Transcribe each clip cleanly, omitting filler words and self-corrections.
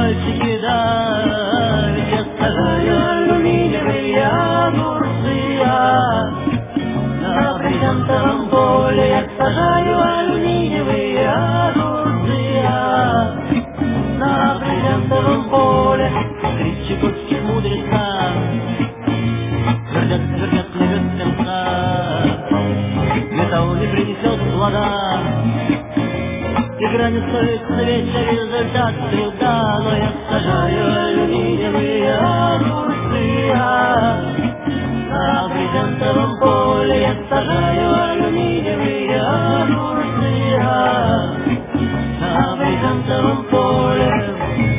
мальчики, да, ведь я сажаю алюминиевые огурцы. На бриллиантовом поле я сажаю алюминиевые огурцы. На бриллиантовом поле три чукотских мудреца твердят не без конца. Металл не принесет плода, игра не стоит свеча, результат среда. Но я сажаю алюминиевые огурцы. На бриллиантовом поле я сажаю алюминиевые огурцы. На бриллиантовом поле.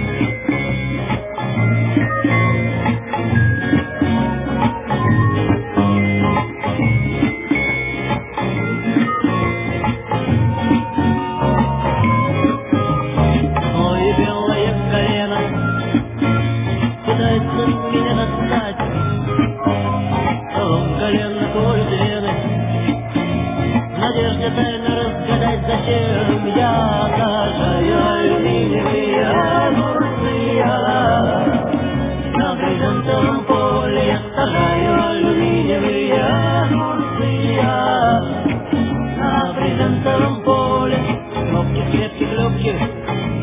Ой, белое колено пытается меня достать. Колено колет вены, в надежде тайно разгадать, зачем я сажаю алюминиевые огурцы. На бриллиантовом поле я сажаю алюминиевые огурцы. На бриллиантовом поле кнопки крепких, легких,